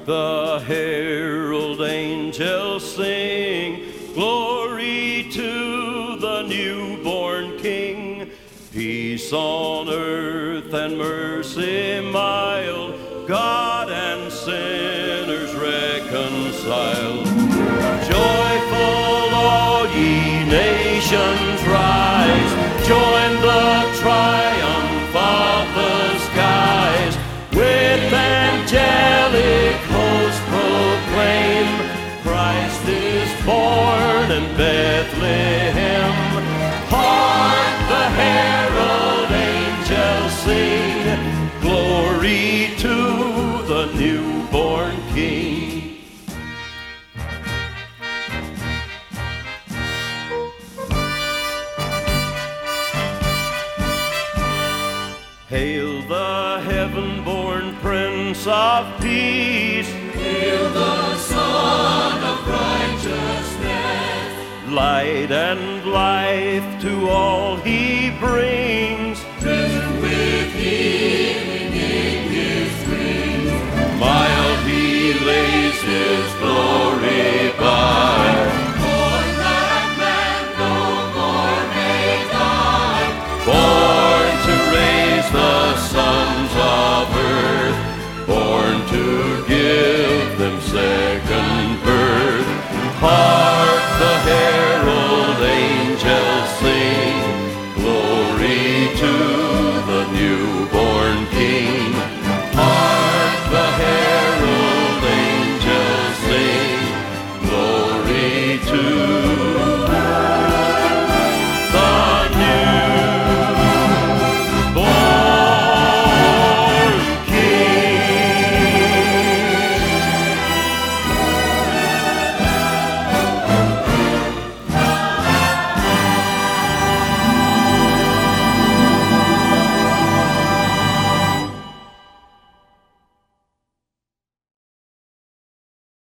The herald angels sing, glory to the newborn King. Peace on earth and mercy mild, God and sinners reconciled. Joyful all ye nations rise, join the triumph of the skies. With angelic hosts proclaim, Christ is born in Bethlehem. Hark the herald angels sing, glory to the newborn King. Hail the heaven-born Prince of Peace. Hail the Son of Righteousness. Light and life to all he brings. Risen with healing in his wings. Mild he lays his glory by. Born that man no more may die. Born to raise the sons of earth. Born to give themselves